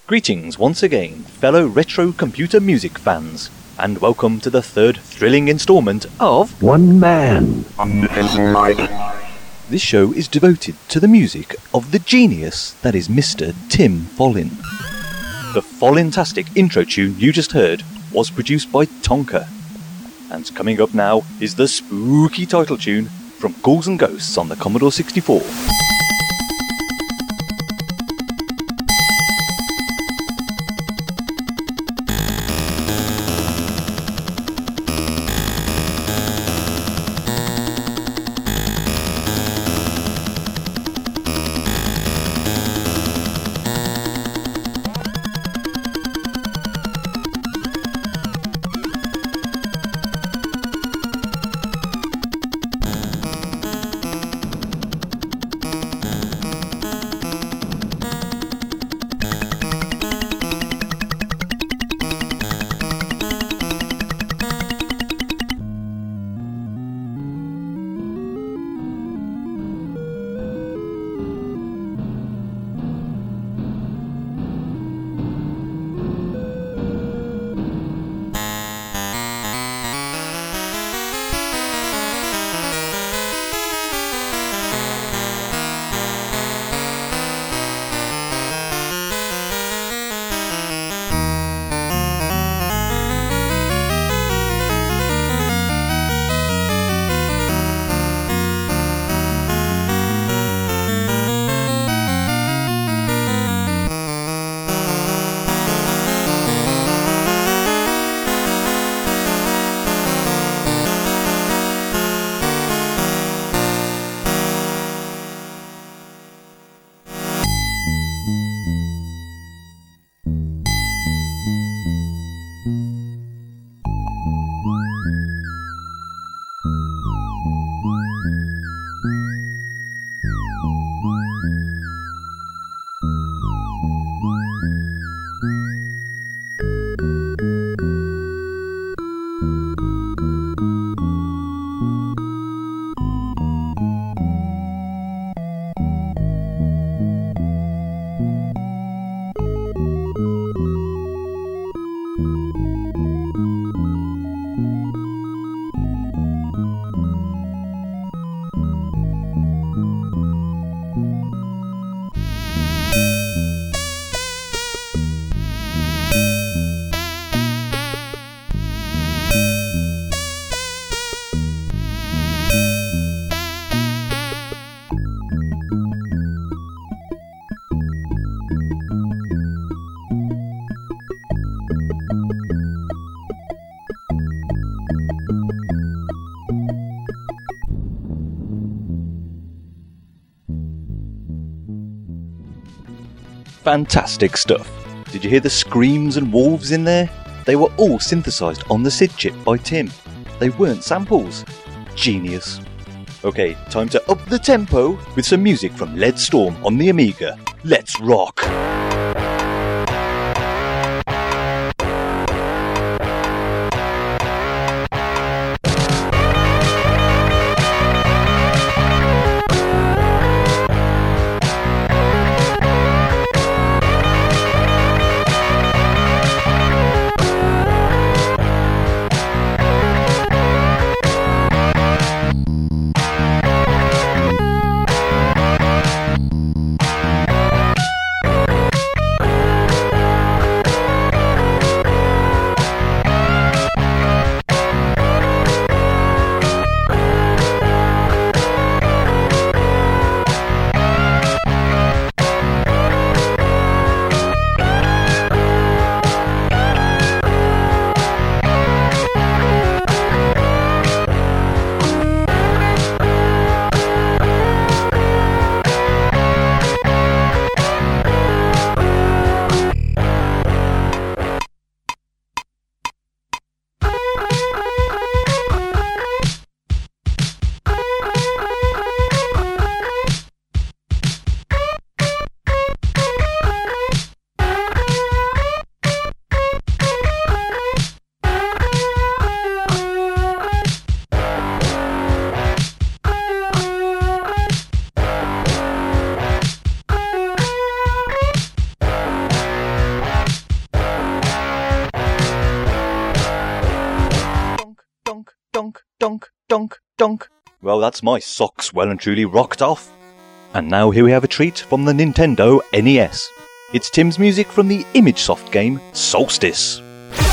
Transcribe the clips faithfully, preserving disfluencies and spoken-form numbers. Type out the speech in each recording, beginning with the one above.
Greetings once again, fellow retro computer music fans, and welcome to the third thrilling installment of One Man. This show is devoted to the music of the genius that is Mister Tim Follin. The Follintastic intro tune you just heard was produced by Tonka. And coming up now is the spooky title tune from Ghouls and Ghosts on the Commodore sixty-four. Fantastic stuff. Did you hear the screams and wolves in there? They were all synthesized on the S I D chip by Tim. They weren't samples. Genius. Okay, time to up the tempo with some music from Led Storm on the Amiga. Let's rock! donk, donk, donk. Well, that's my socks well and truly rocked off. And now here we have a treat from the Nintendo N E S. It's Tim's music from the ImageSoft game Solstice.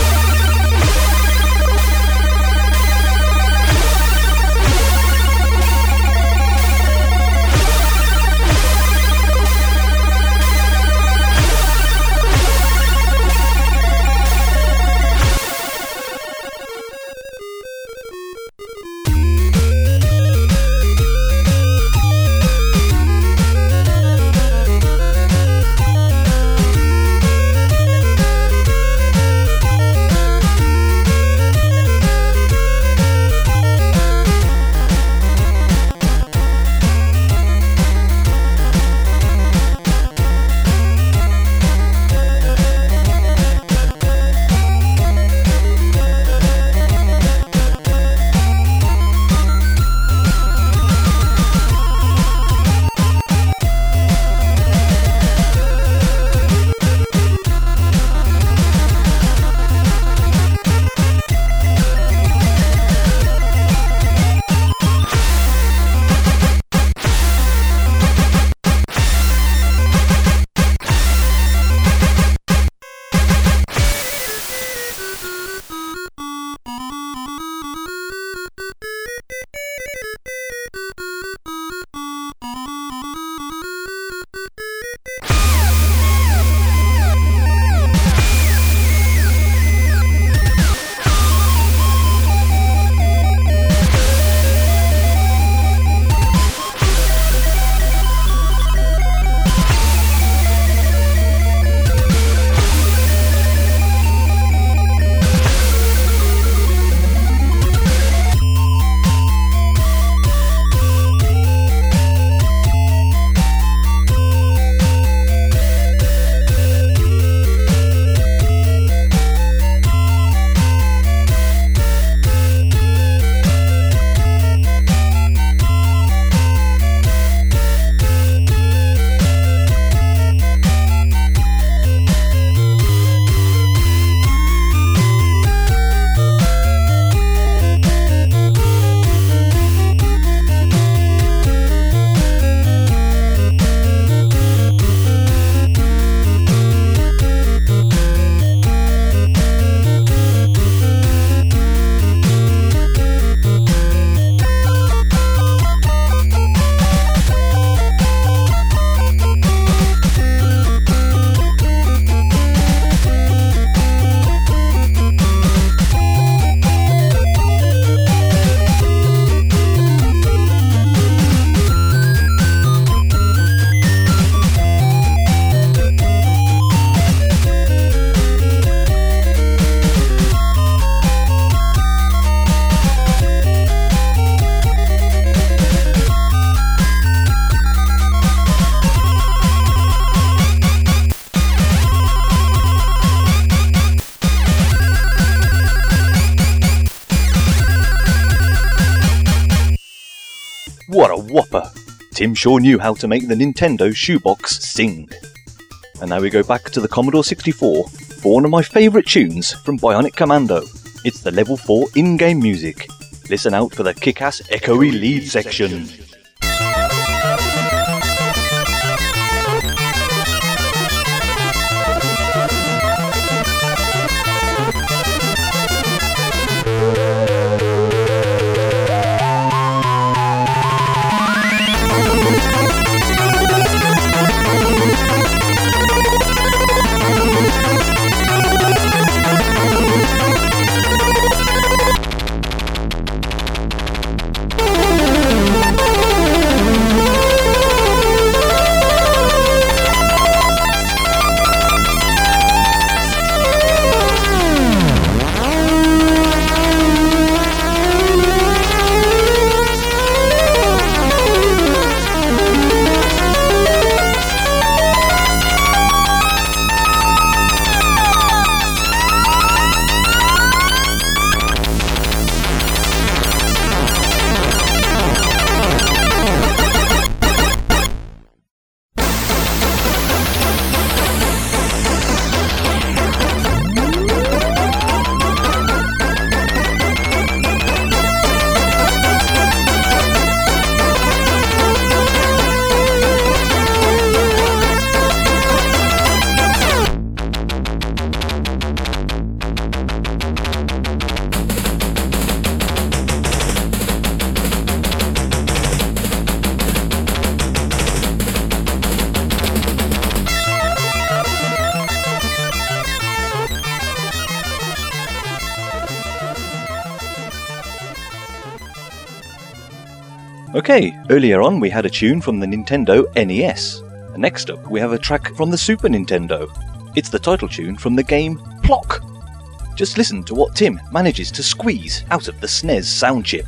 What a whopper! Tim sure knew how to make the Nintendo shoebox sing. And now we go back to the Commodore sixty-four for one of my favourite tunes from Bionic Commando. It's the level four in-game music. Listen out for the kick-ass echoey lead section. Thank you. Okay, earlier on we had a tune from the Nintendo N E S. Next up we have a track from the Super Nintendo. It's the title tune from the game Plock. Just listen to what Tim manages to squeeze out of the S N E S sound chip.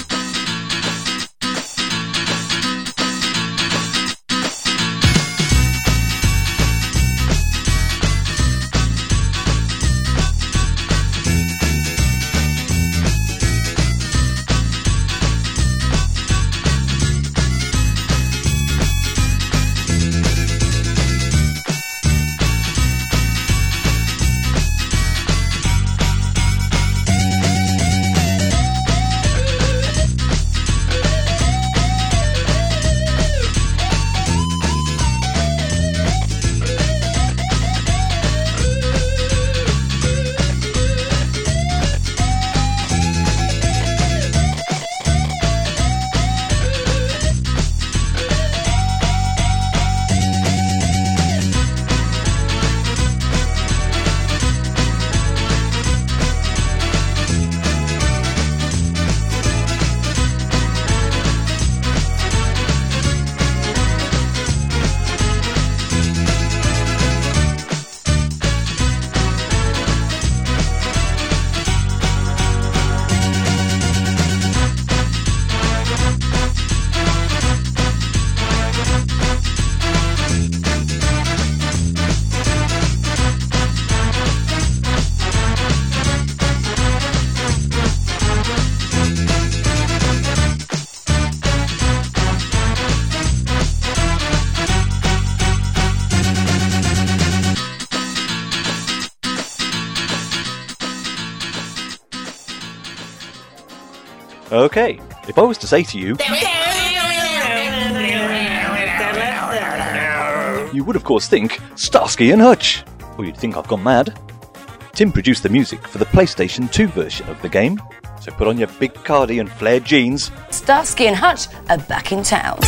Okay, if I was to say to you, you would of course think Starsky and Hutch, or you'd think I've gone mad. Tim produced the music for the PlayStation two version of the game, so put on your big cardi and flared jeans. Starsky and Hutch are back in town.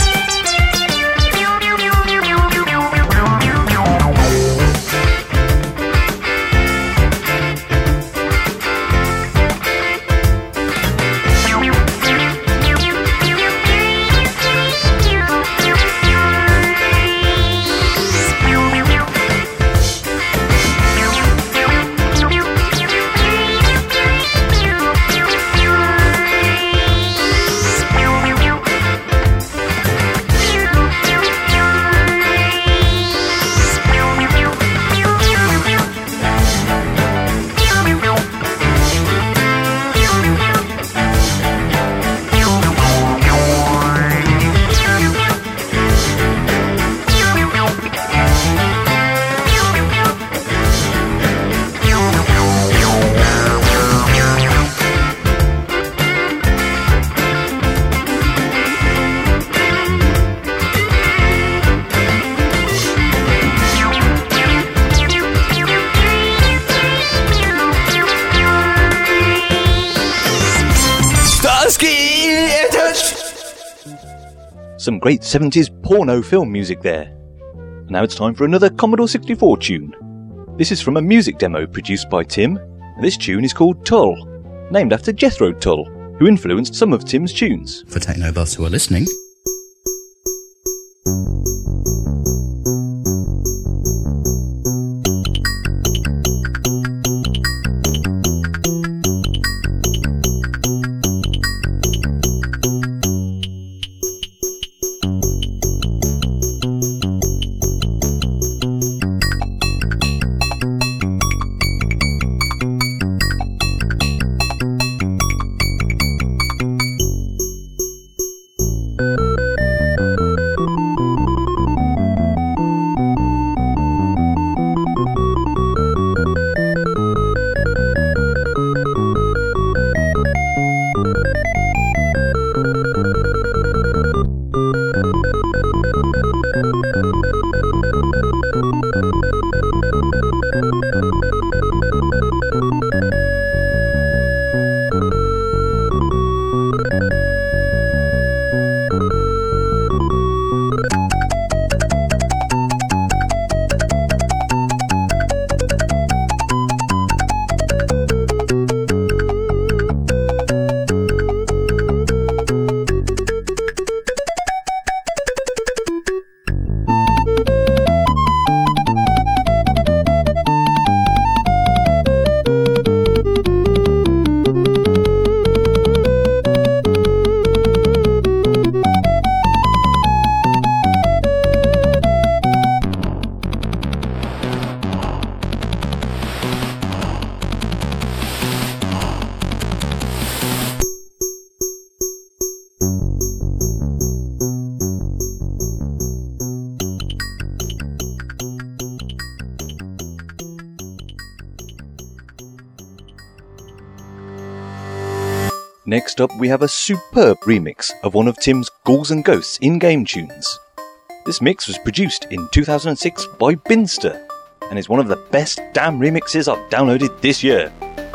Some great seventies porno film music there. Now it's time for another Commodore sixty-four tune. This is from a music demo produced by Tim, and this tune is called Tull, named after Jethro Tull, who influenced some of Tim's tunes. For techno buffs who are listening, Next up, we have a superb remix of one of Tim's Ghouls and Ghosts in-game tunes. This mix was produced in two thousand six by Binster, and is one of the best damn remixes I've downloaded this year.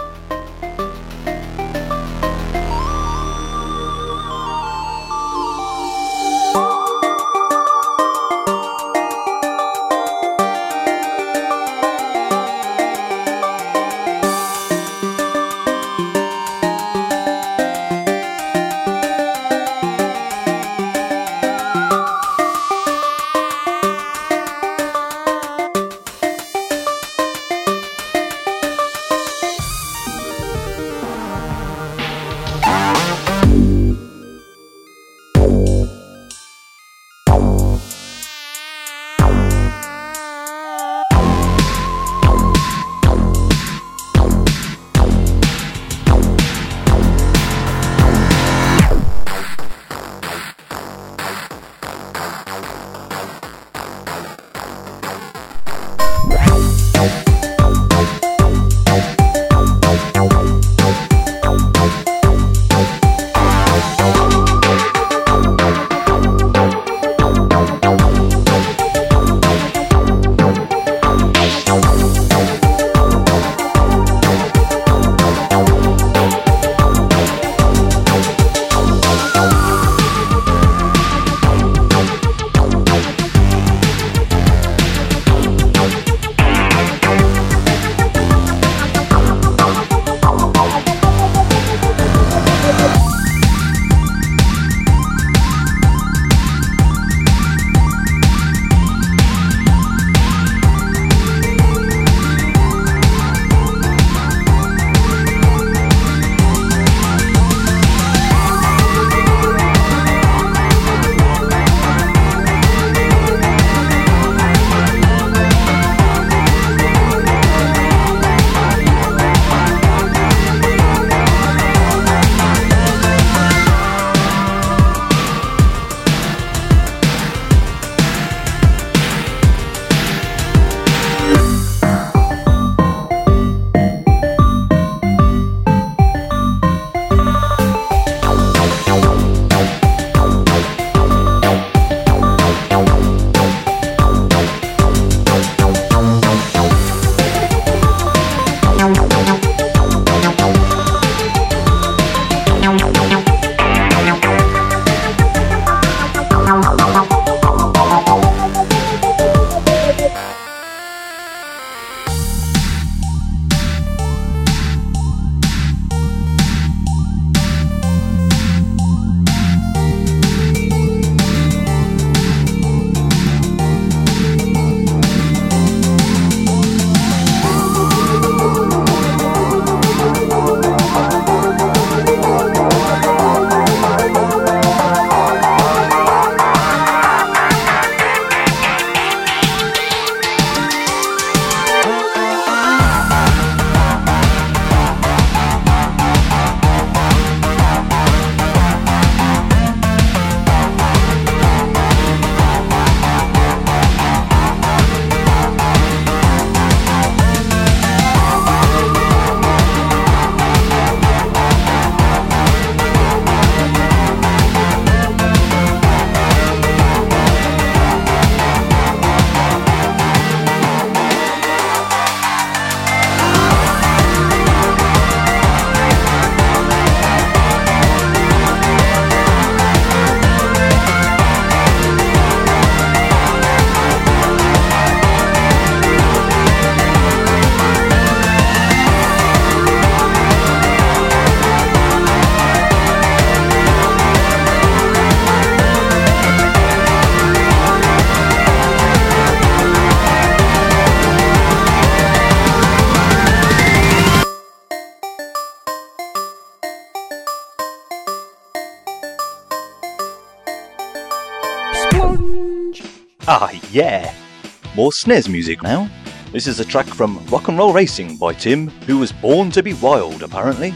Ah, yeah! More S N E S music now. This is a track from Rock and Roll Racing by Tim, who was born to be wild, apparently.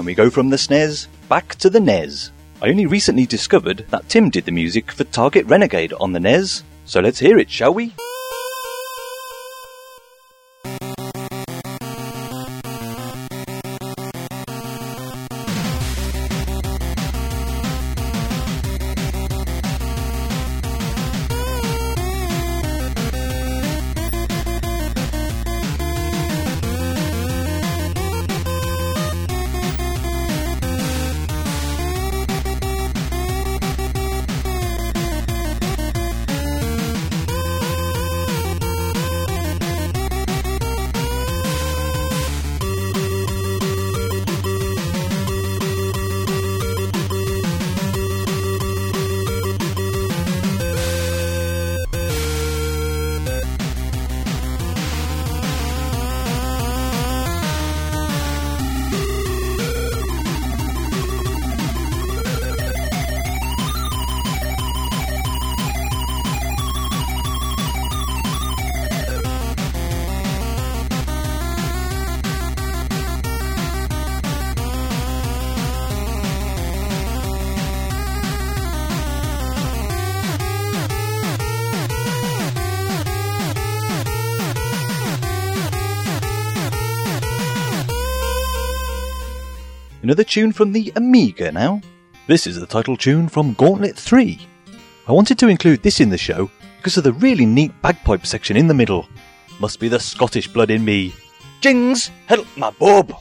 we go from the S N E S back to the N E S. I only recently discovered that Tim did the music for Target Renegade on the N E S, so let's hear it, shall we? Another tune from the Amiga now. This is the title tune from Gauntlet three. I wanted to include this in the show because of the really neat bagpipe section in the middle. Must be the Scottish blood in me. Jings, help my bub!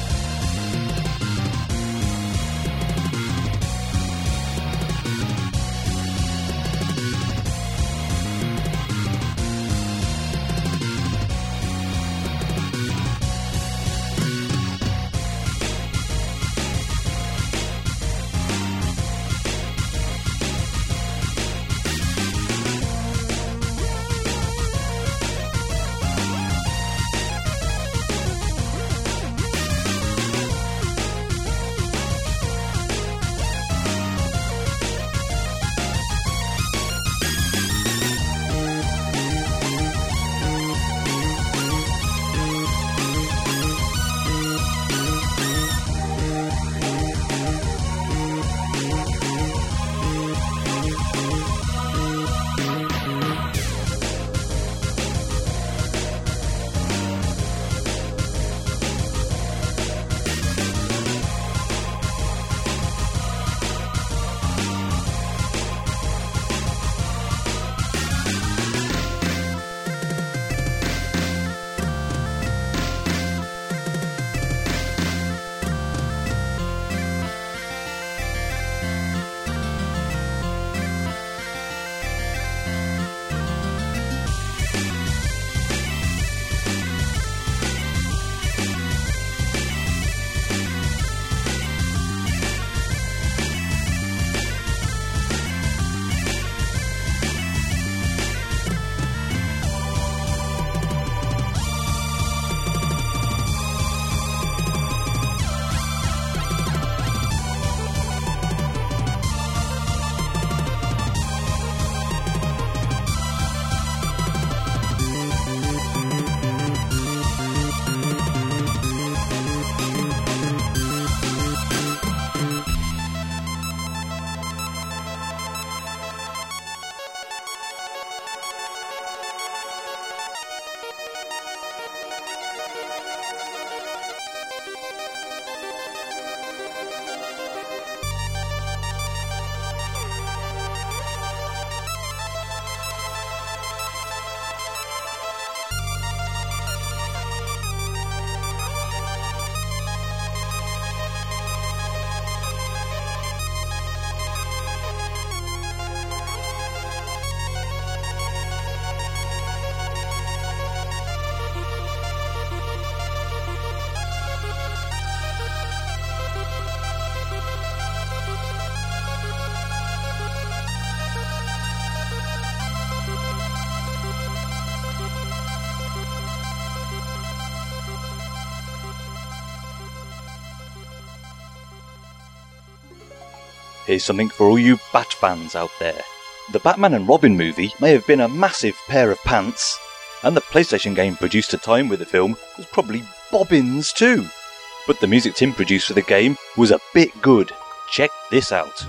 Here's something for all you Bat fans out there. The Batman and Robin movie may have been a massive pair of pants, and the PlayStation game produced to time with the film was probably bobbins too. But the music Tim produced for the game was a bit good. Check this out.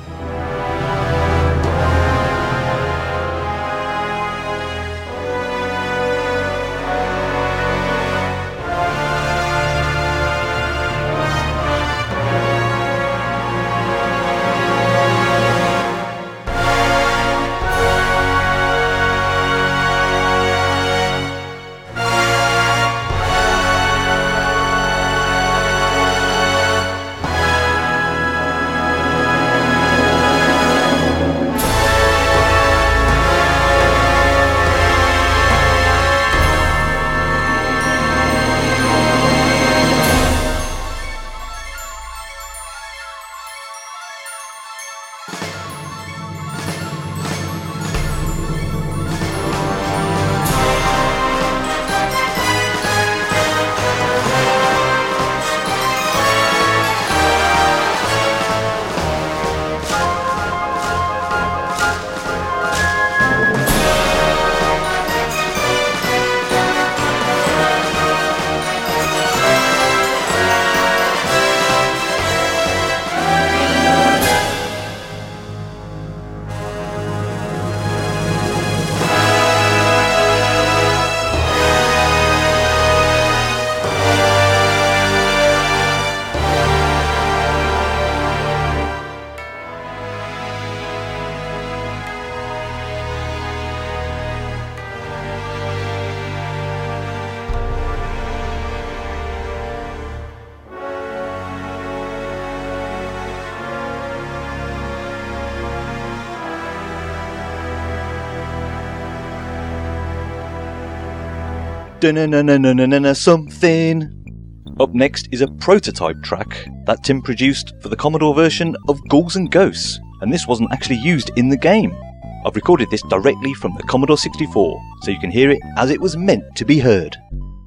Da-na-na-na-na-na-na something. Up next is a prototype track that Tim produced for the Commodore version of Ghouls and Ghosts, and this wasn't actually used in the game. I've recorded this directly from the Commodore sixty-four, so you can hear it as it was meant to be heard.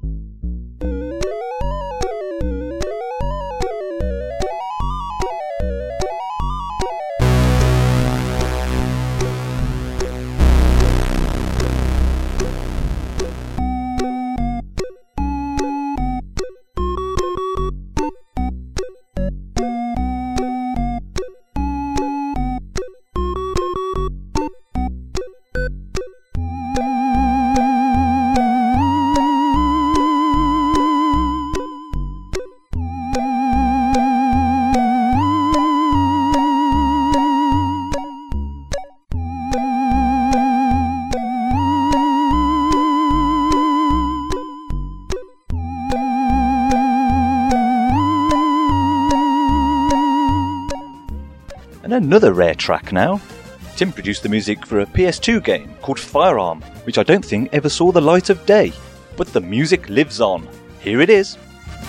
And another rare track now. Tim produced the music for a P S two game called Firearm, which I don't think ever saw the light of day. But the music lives on. Here it is.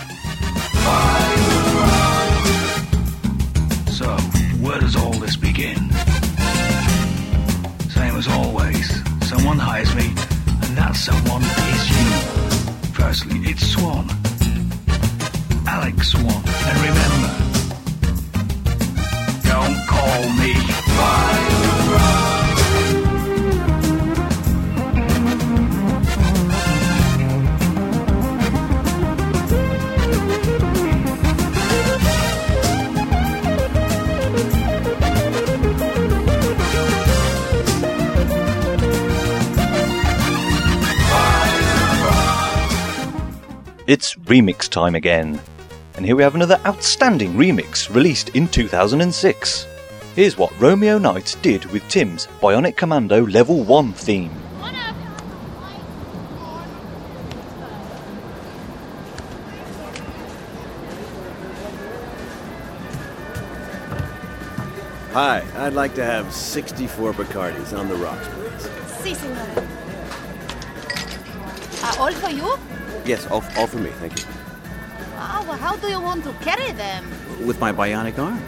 So, where does all this begin? Same as always. Someone hires me, and that someone is you. Firstly, it's Swan. Alex Swan. And remember, don't call me Fire. It's remix time again. And here we have another outstanding remix released in two thousand six. Here's what Romeo Knight did with Tim's Bionic Commando Level one theme. Hi, I'd like to have sixty-four Bacardis on the rocks, please. Si, senor. Uh, all for you? Yes, all, all for me, thank you. Ah, well, how do you want to carry them? With my bionic arm.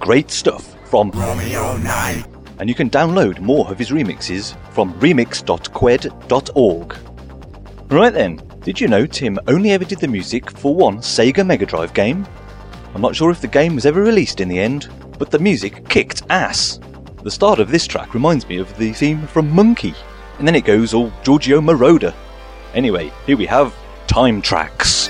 great stuff from Romeo Knight. And you can download more of his remixes from remix dot qued dot org. Right then, did you know Tim only ever did the music for one Sega Mega Drive game? I'm not sure if the game was ever released in the end, but the music kicked ass. The start of this track reminds me of the theme from Monkey, and then it goes all Giorgio Moroder. Anyway, here we have Time Tracks.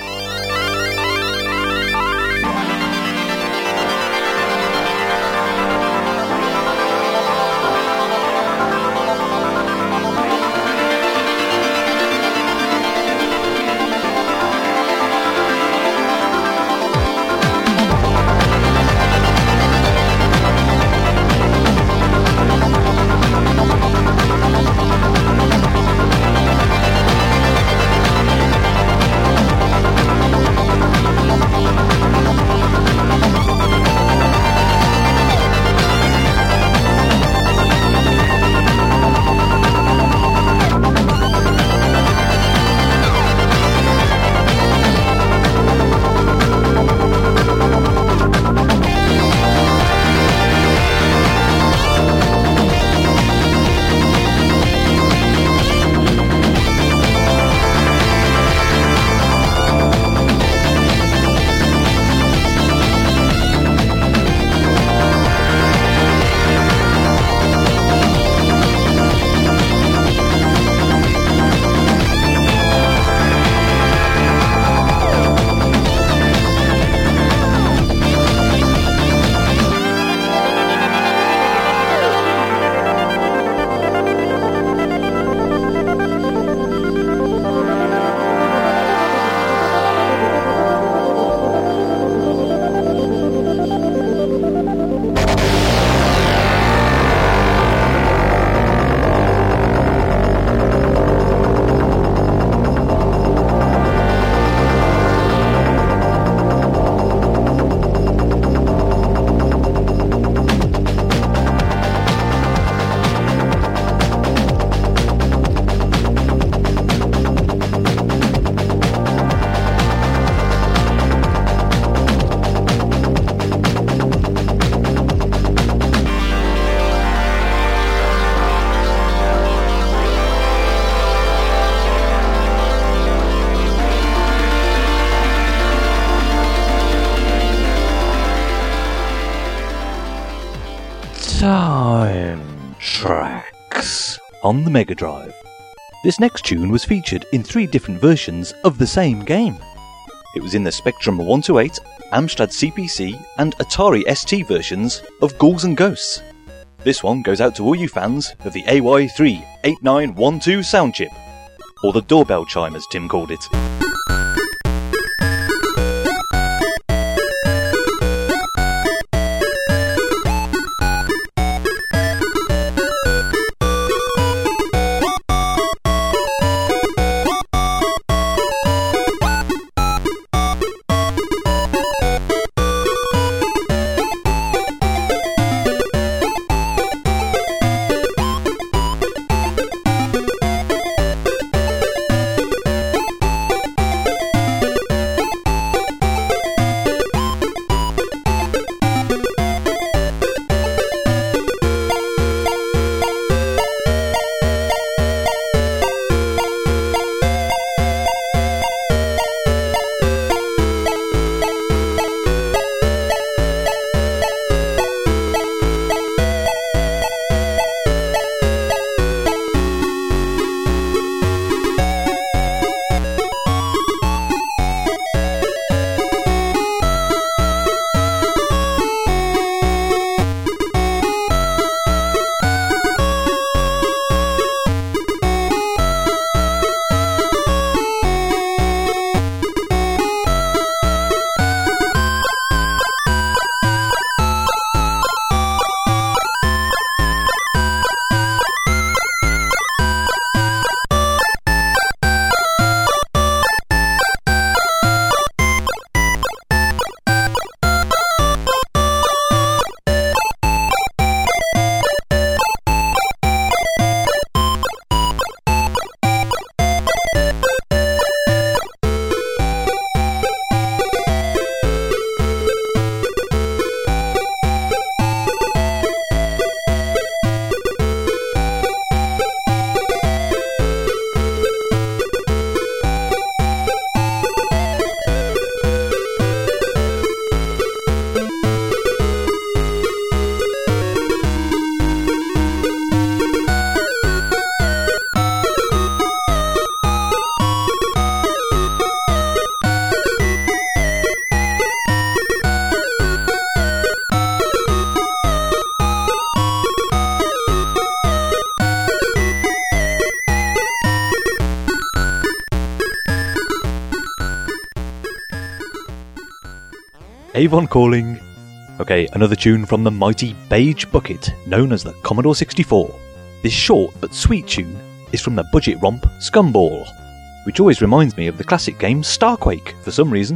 Time Tracks on the Mega Drive. This next tune was featured in three different versions of the same game. It was in the Spectrum one twenty-eight, Amstrad C P C and Atari S T versions of Ghouls and Ghosts. This one goes out to all you fans of the A Y three eight nine one two sound chip, or the doorbell chime as Tim called it. Avon calling. Okay, another tune from the mighty Beige Bucket, known as the Commodore sixty-four. This short but sweet tune is from the budget romp Scumball, which always reminds me of the classic game Starquake for some reason.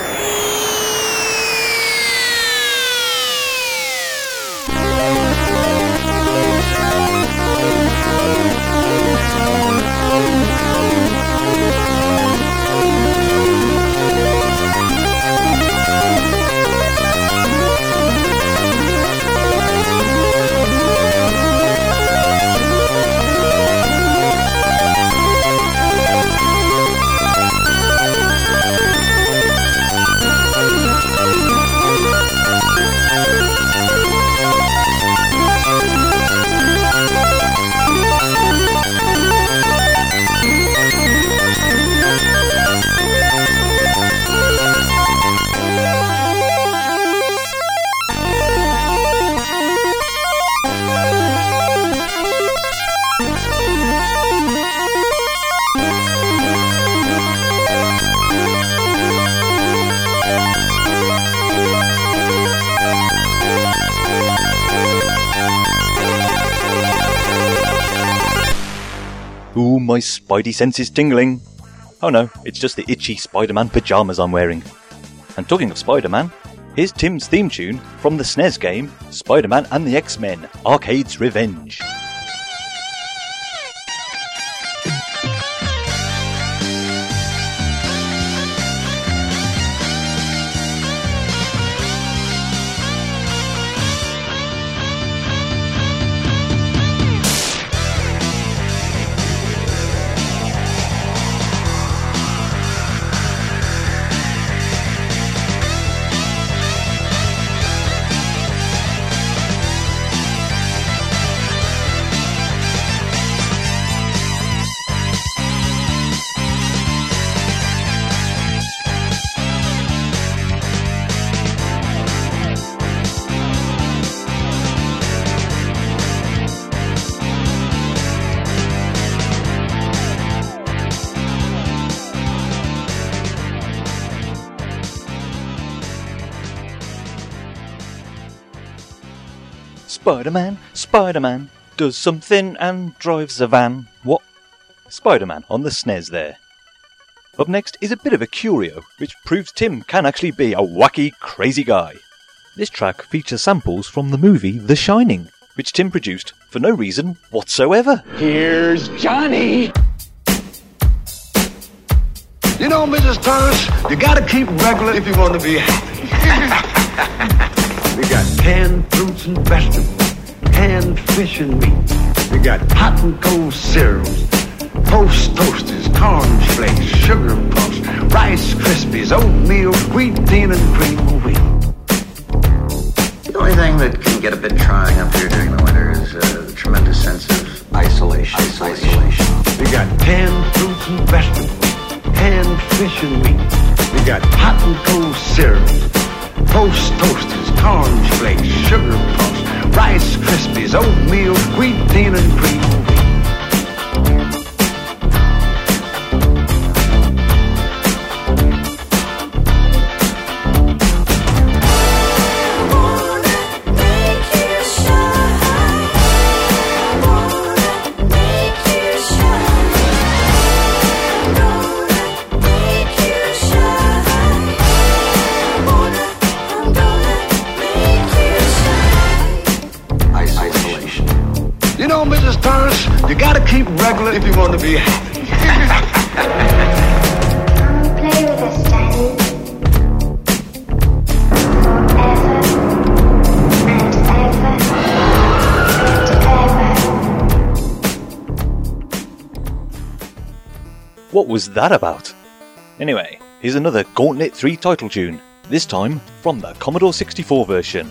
Ooh, my spidey sense is tingling. Oh no, it's just the itchy Spider-Man pyjamas I'm wearing. And talking of Spider-Man, here's Tim's theme tune from the S N E S game Spider-Man and the X-Men: Arcade's Revenge. Spider-Man, Spider-Man, does something and drives a van. What? Spider-Man on the S N E S there. Up next is a bit of a curio, which proves Tim can actually be a wacky, crazy guy. This track features samples from the movie The Shining, which Tim produced for no reason whatsoever. Here's Johnny! You know, Missus Turris, you gotta keep regular if you want to be happy. We got canned fruits and vegetables, canned fish and meat. We got hot and cold cereals, Post Toasters, corn flakes, sugar puffs, Rice Krispies, oatmeal, wheat, bean, and cream of wheat. The only thing that can get a bit trying up here during the winter is uh, the tremendous sense of isolation. Isolation. isolation. We got canned fruits and vegetables, canned fish and meat. We got hot and cold cereals, Post Toasters, corn flakes, sugar puffs, Rice Krispies, oatmeal, wheat, bean, and cream of wheat. You know, Missus Turris, you gotta keep regular if you want to be happy. Come play with us, Daddy. What was that about? Anyway, here's another Gauntlet three title tune, this time from the Commodore sixty-four version.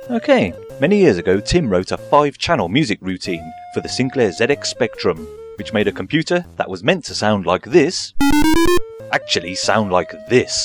Okay, many years ago Tim wrote a five-channel music routine for the Sinclair Z X Spectrum, which made a computer that was meant to sound like this actually sound like this.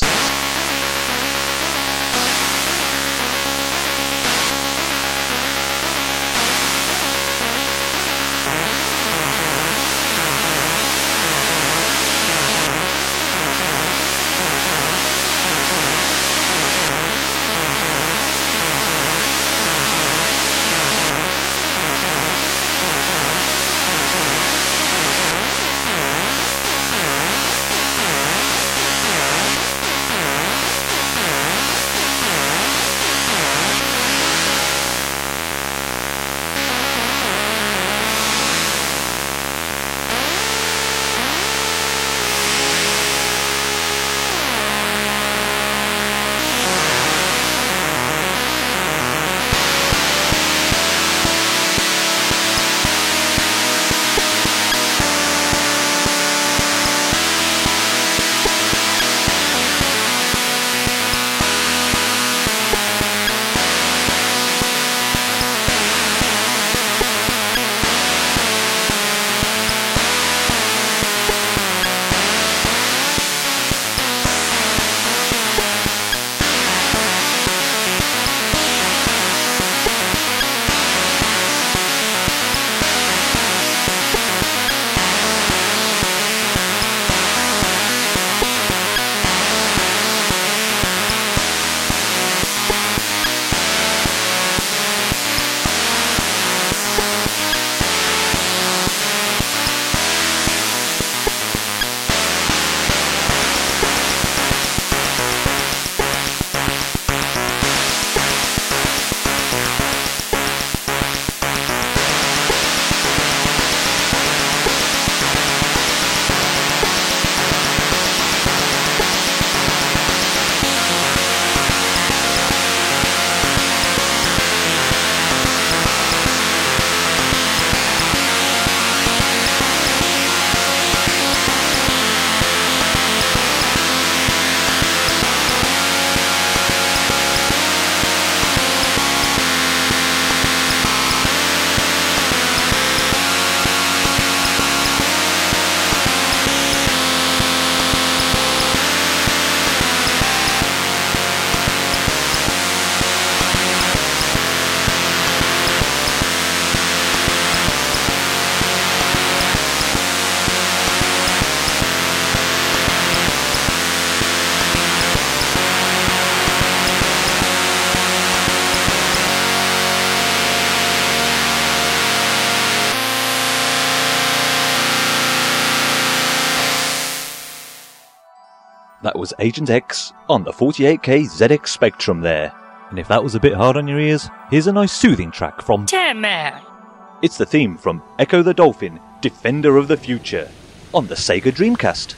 That was Agent X on the forty-eight K Z X Spectrum there. And if that was a bit hard on your ears, here's a nice soothing track from Timmy. It's the theme from Echo the Dolphin, Defender of the Future, on the Sega Dreamcast.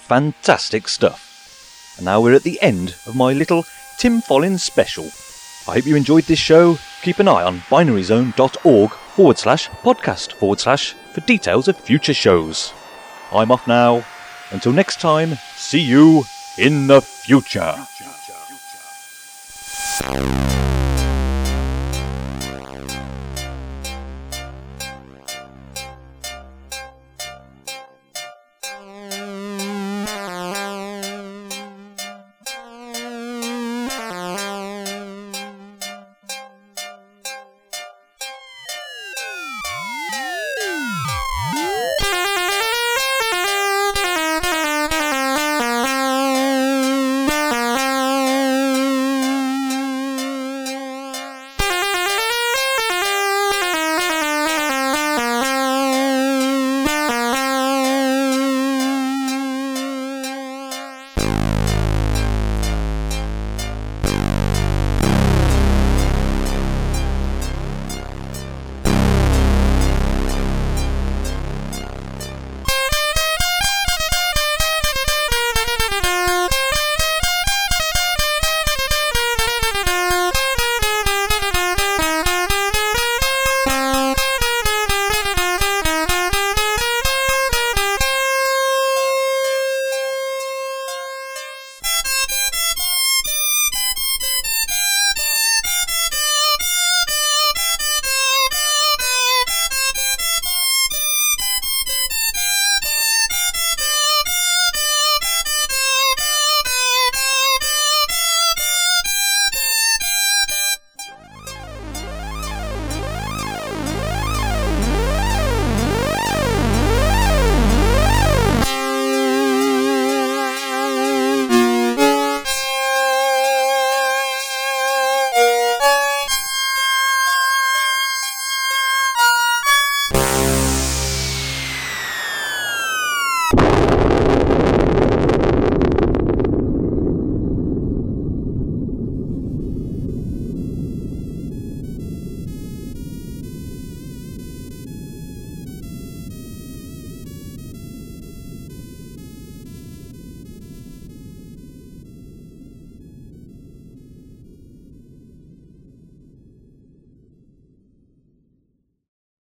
fantastic stuff. And now we're at the end of my little Tim Follin special. I hope you enjoyed this show. Keep an eye on binaryzone.org forward slash podcast forward slash for details of future shows. I'm off now. Until next time, see you in the future.